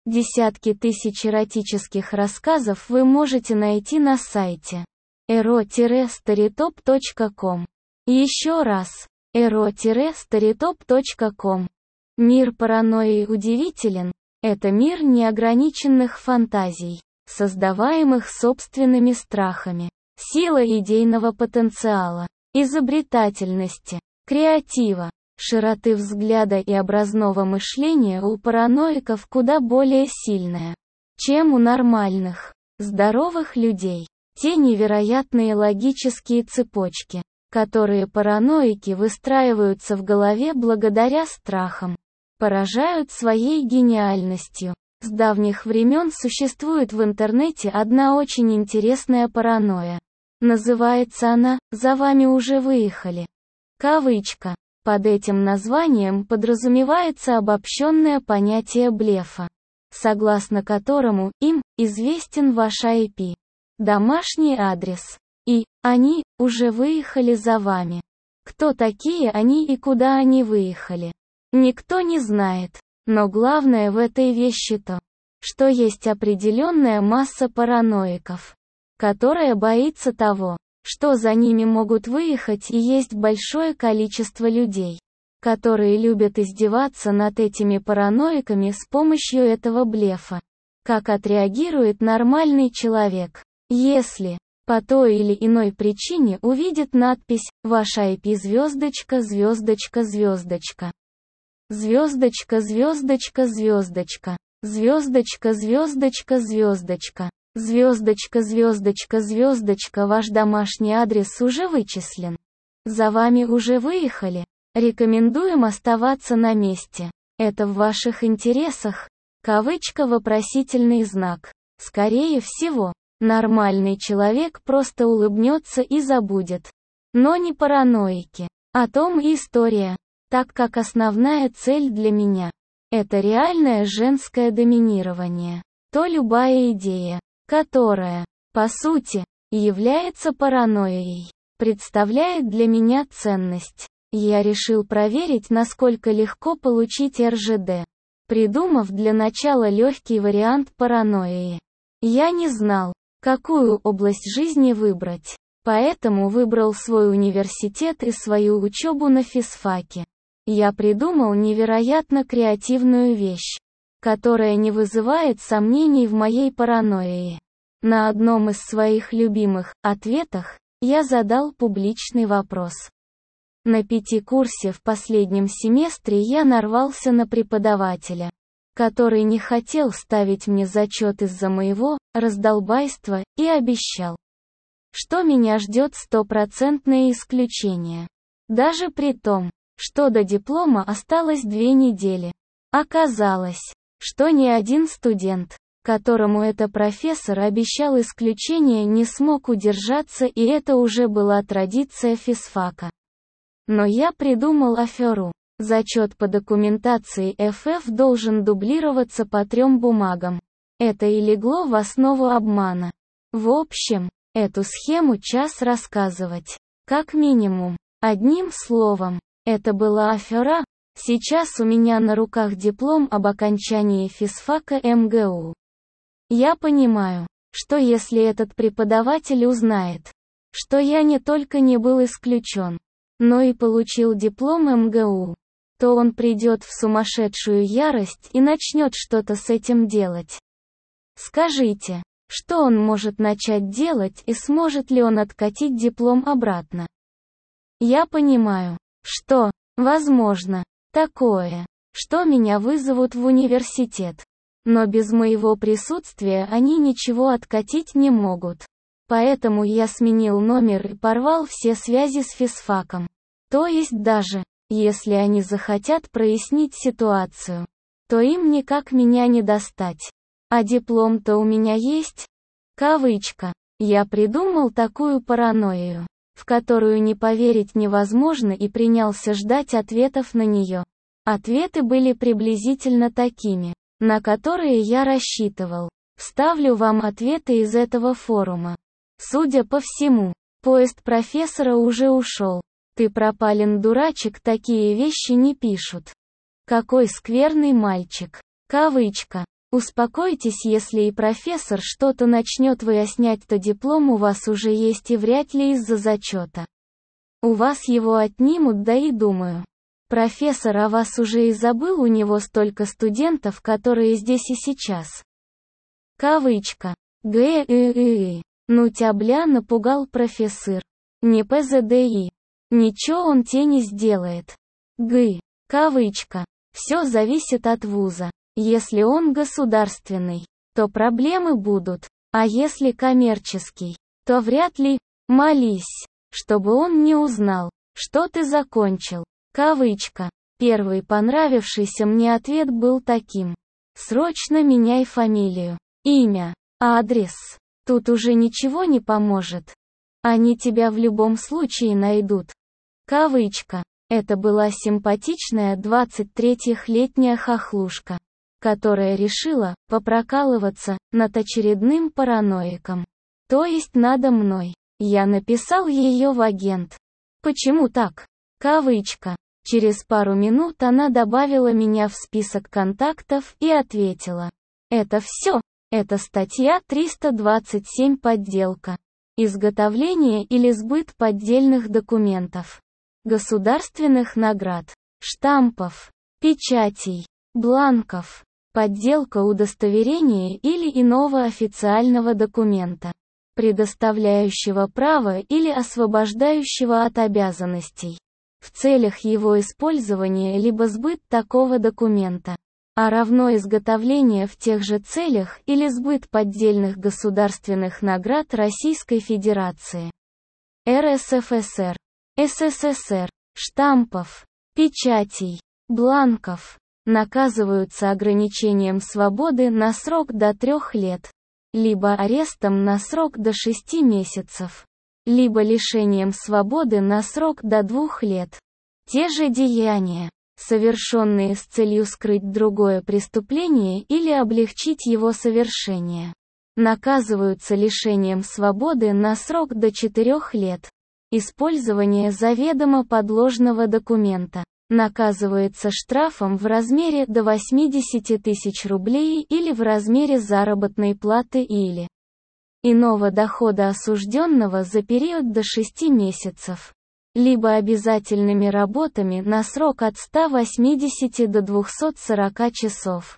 Десятки тысяч эротических рассказов вы можете найти на сайте ero-storytop.com. Еще раз, ero-storytop.com. Мир паранойи удивителен. Это мир неограниченных фантазий, создаваемых собственными страхами. Сила идейного потенциала, изобретательности, креатива, широты взгляда и образного мышления у параноиков куда более сильная, чем у нормальных, здоровых людей. Те невероятные логические цепочки, которые параноики выстраиваются в голове благодаря страхам, поражают своей гениальностью. С давних времен существует в интернете одна очень интересная паранойя. Называется она «За вами уже выехали». Кавычка. Под этим названием подразумевается обобщенное понятие блефа, согласно которому им известен ваш IP, домашний адрес, и они уже выехали за вами. Кто такие они и куда они выехали? Никто не знает. Но главное в этой вещи то, что есть определенная масса параноиков, которая боится того, что за ними могут выехать, и есть большое количество людей, которые любят издеваться над этими параноиками с помощью этого блефа. Как отреагирует нормальный человек, если, по той или иной причине увидит надпись «Ваш IP звездочка звездочка звездочка». Звездочка, звездочка, звездочка. Звездочка, звездочка, звездочка. Звездочка, звездочка, звездочка. Ваш домашний адрес уже вычислен. За вами уже выехали. Рекомендуем оставаться на месте. Это в ваших интересах. Кавычка, вопросительный знак. Скорее всего, нормальный человек просто улыбнется и забудет. Но не параноики. О том и история. Так как основная цель для меня – это реальное женское доминирование, то любая идея, которая, по сути, является паранойей, представляет для меня ценность. Я решил проверить, насколько легко получить РЖД, придумав для начала легкий вариант паранойи. Я не знал, какую область жизни выбрать, поэтому выбрал свой университет и свою учебу на физфаке. Я придумал невероятно креативную вещь, которая не вызывает сомнений в моей паранойи. На одном из своих любимых ответах я задал публичный вопрос. На пятикурсе в последнем семестре я нарвался на преподавателя, который не хотел ставить мне зачет из-за моего раздолбайства и обещал, что меня ждет стопроцентное исключение. Даже при том, что до диплома осталось 2 недели. Оказалось, что ни один студент, которому это профессор обещал исключение, не смог удержаться, и это уже была традиция физфака. Но я придумал аферу. Зачет по документации ФФ должен дублироваться по 3 бумагам. Это и легло в основу обмана. В общем, эту схему час рассказывать. Как минимум. Одним словом. Это была афера. Сейчас у меня на руках диплом об окончании физфака МГУ. Я понимаю, что если этот преподаватель узнает, что я не только не был исключен, но и получил диплом МГУ, то он придет в сумасшедшую ярость и начнет что-то с этим делать. Скажите, что он может начать делать и сможет ли он откатить диплом обратно? Я понимаю, что, возможно, такое, что меня вызовут в университет. Но без моего присутствия они ничего откатить не могут. Поэтому я сменил номер и порвал все связи с физфаком. То есть даже, если они захотят прояснить ситуацию, то им никак меня не достать. А диплом-то у меня есть? Кавычка. Я придумал такую паранойю, в которую не поверить невозможно, и принялся ждать ответов на нее. Ответы были приблизительно такими, на которые я рассчитывал. Вставлю вам ответы из этого форума. Судя по всему, поезд профессора уже ушел. Ты пропален, дурачек, такие вещи не пишут. Какой скверный мальчик. Кавычка. Успокойтесь, если и профессор что-то начнет выяснять, то диплом у вас уже есть и вряд ли из-за зачета. У вас его отнимут, да и думаю. Профессор о вас уже и забыл, у него столько студентов, которые здесь и сейчас. Кавычка. Ну тя бля, напугал профессор. Не ПЗДИ. Ничего он те не сделает. Кавычка. Все зависит от вуза. Если он государственный, то проблемы будут, а если коммерческий, то вряд ли. Молись, чтобы он не узнал, что ты закончил. Кавычка. Первый понравившийся мне ответ был таким. Срочно меняй фамилию, имя, адрес. Тут уже ничего не поможет. Они тебя в любом случае найдут. Кавычка. Это была симпатичная 23-летняя хохлушка, которая решила попрокалываться над очередным параноиком. То есть надо мной. Я написал ее в агент. Почему так? Кавычка. Через пару минут она добавила меня в список контактов и ответила. Это все. Это статья 327 подделка. Изготовление или сбыт поддельных документов. Государственных наград. Штампов. Печатей. Бланков. Подделка удостоверения или иного официального документа, предоставляющего право или освобождающего от обязанностей, в целях его использования либо сбыт такого документа, а равно изготовление в тех же целях или сбыт поддельных государственных наград Российской Федерации, РСФСР, СССР, штампов, печатей, бланков, наказываются ограничением свободы на срок до 3 лет, либо арестом на срок до 6 месяцев, либо лишением свободы на срок до 2 лет. Те же деяния, совершенные с целью скрыть другое преступление или облегчить его совершение, наказываются лишением свободы на срок до 4 лет. Использование заведомо подложного документа наказывается штрафом в размере до 80 тысяч рублей или в размере заработной платы или иного дохода осужденного за период до 6 месяцев, либо обязательными работами на срок от 180 до 240 часов,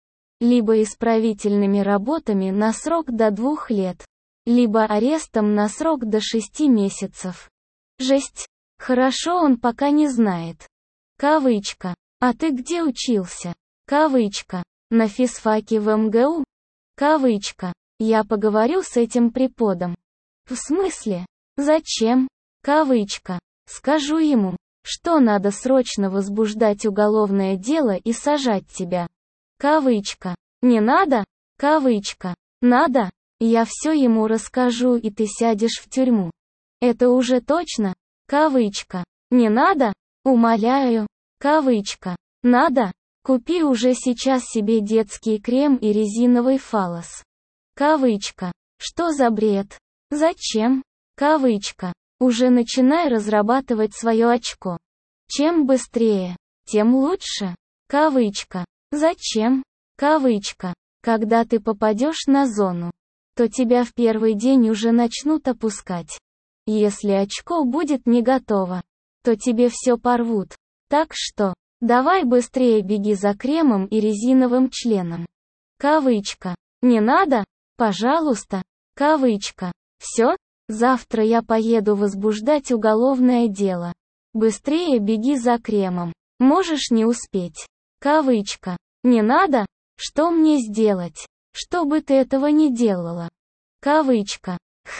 либо исправительными работами на срок до 2 лет, либо арестом на срок до 6 месяцев. Жесть. Хорошо, он пока не знает. Кавычка. А ты где учился? Кавычка. На физфаке в МГУ? Кавычка. Я поговорю с этим преподом. В смысле? Зачем? Кавычка. Скажу ему, что надо срочно возбуждать уголовное дело и сажать тебя. Кавычка. Не надо? Кавычка. Надо? Я все ему расскажу, и ты сядешь в тюрьму. Это уже точно? Кавычка. Не надо? Умоляю. Кавычка. Надо? Купи уже сейчас себе детский крем и резиновый фаллос. Кавычка. Что за бред? Зачем? Кавычка. Уже начинай разрабатывать свое очко. Чем быстрее, тем лучше. Кавычка. Зачем? Кавычка. Когда ты попадешь на зону, то тебя в первый день уже начнут опускать. Если очко будет не готово, то тебе все порвут. Так что, давай быстрее беги за кремом и резиновым членом. Кавычка. Не надо? Пожалуйста. Кавычка. Все? Завтра я поеду возбуждать уголовное дело. Быстрее беги за кремом. Можешь не успеть. Кавычка. Не надо? Что мне сделать, чтобы ты этого не делала? Кавычка.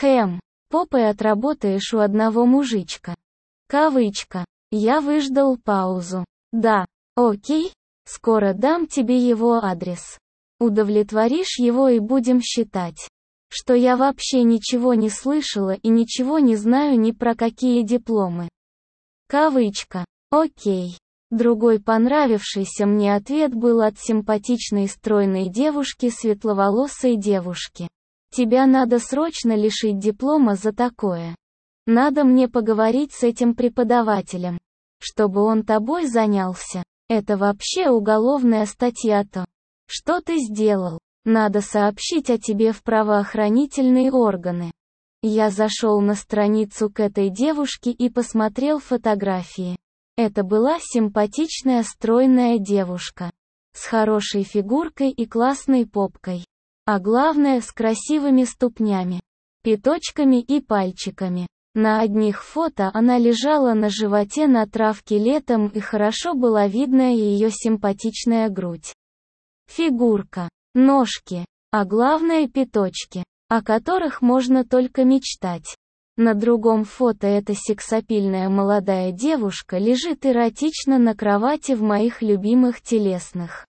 Попой отработаешь у одного мужичка. Кавычка. Я выждал паузу. Да. Окей. Скоро дам тебе его адрес. Удовлетворишь его и будем считать, что я вообще ничего не слышала и ничего не знаю ни про какие дипломы. Кавычка. Окей. Другой понравившийся мне ответ был от симпатичной стройной девушки, светловолосой девушки. Тебя надо срочно лишить диплома за такое. Надо мне поговорить с этим преподавателем, чтобы он тобой занялся. Это вообще уголовная статья-то. Что ты сделал? Надо сообщить о тебе в правоохранительные органы. Я зашел на страницу к этой девушке и посмотрел фотографии. Это была симпатичная стройная девушка. С хорошей фигуркой и классной попкой. А главное, с красивыми ступнями, пяточками и пальчиками. На одних фото она лежала на животе на травке летом, и хорошо была видна ее симпатичная грудь. Фигурка, ножки, а главное пяточки, о которых можно только мечтать. На другом фото эта сексапильная молодая девушка лежит эротично на кровати в моих любимых телесных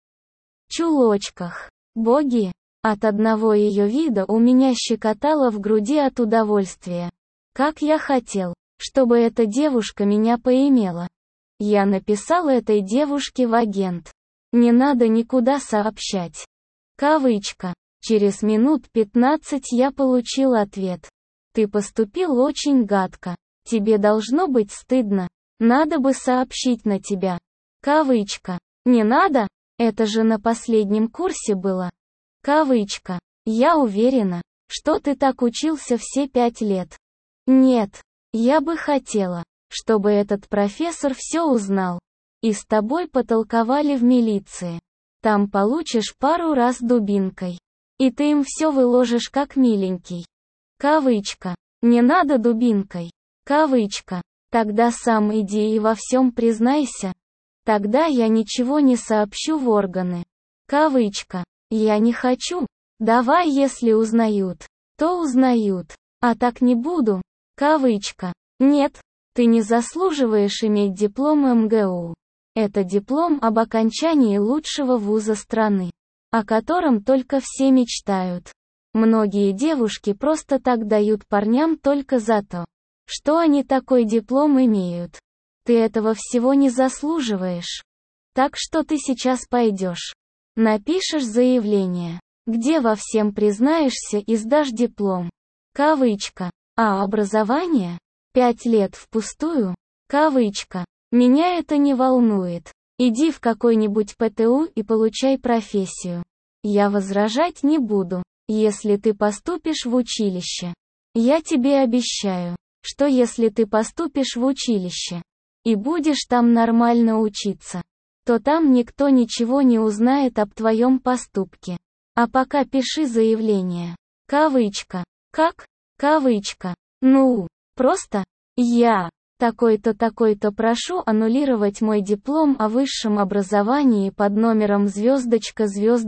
чулочках. Боги! От одного ее вида у меня щекотало в груди от удовольствия. Как я хотел, чтобы эта девушка меня поимела. Я написал этой девушке в агент. Не надо никуда сообщать. Кавычка. Через минут 15 я получил ответ. Ты поступил очень гадко. Тебе должно быть стыдно. Надо бы сообщить на тебя. Кавычка. Не надо? Это же на последнем курсе было. Кавычка. Я уверена, что ты так учился все 5 лет. Нет. Я бы хотела, чтобы этот профессор все узнал. И с тобой потолковали в милиции. Там получишь пару раз дубинкой. И ты им все выложишь как миленький. Кавычка. Не надо дубинкой. Кавычка. Тогда сам иди и во всем признайся. Тогда я ничего не сообщу в органы. Кавычка. Я не хочу. Давай, если узнают, то узнают. А так не буду. Кавычка. Нет, ты не заслуживаешь иметь диплом МГУ. Это диплом об окончании лучшего вуза страны, о котором только все мечтают. Многие девушки просто так дают парням только за то, что они такой диплом имеют. Ты этого всего не заслуживаешь. Так что ты сейчас пойдешь, напишешь заявление, где во всем признаешься и сдашь диплом. Кавычка. А образование? 5 лет впустую? Кавычка. Меня это не волнует. Иди в какой-нибудь ПТУ и получай профессию. Я возражать не буду, если ты поступишь в училище. Я тебе обещаю, что если ты поступишь в училище и будешь там нормально учиться, то там никто ничего не узнает об твоем поступке. А пока пиши заявление. Кавычка. Как? Кавычка. Ну, просто, я, такой-то прошу аннулировать мой диплом о высшем образовании под номером звездочка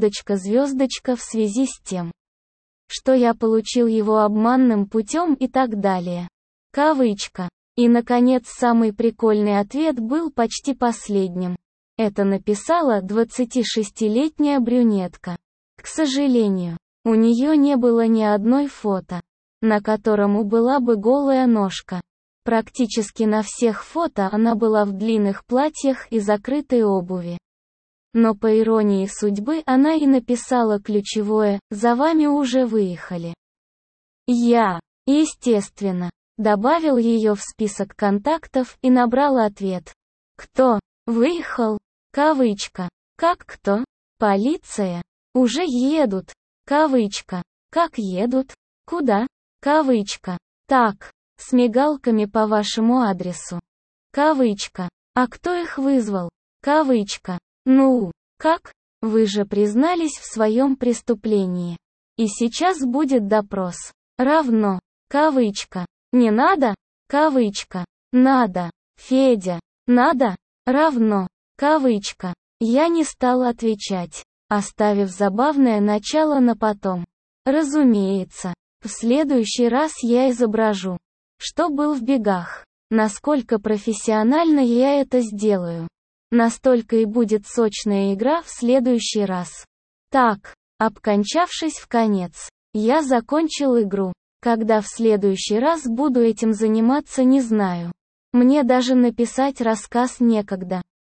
в связи с тем, что я получил его обманным путем и так далее. Кавычка. И, наконец, самый прикольный ответ был почти последним. Это написала 26-летняя брюнетка. К сожалению, у нее не было ни одной фото, на котором была бы голая ножка. Практически на всех фото она была в длинных платьях и закрытой обуви. Но по иронии судьбы она и написала ключевое: «За вами уже выехали». Я, естественно, добавил ее в список контактов и набрал ответ. Кто? Выехал? Кавычка. Как кто? Полиция. Уже едут. Кавычка. Как едут? Куда? Кавычка. Так. С мигалками по вашему адресу. Кавычка. А кто их вызвал? Кавычка. Ну, как? Вы же признались в своем преступлении. И сейчас будет допрос. Равно. Кавычка. Не надо? Кавычка. Надо. Федя. Надо? Равно. Кавычка. Я не стал отвечать, оставив забавное начало на потом. Разумеется, в следующий раз я изображу, что был в бегах. Насколько профессионально я это сделаю, настолько и будет сочная игра в следующий раз. Так, обкончавшись в конец, я закончил игру. Когда в следующий раз буду этим заниматься, не знаю. Мне даже написать рассказ некогда.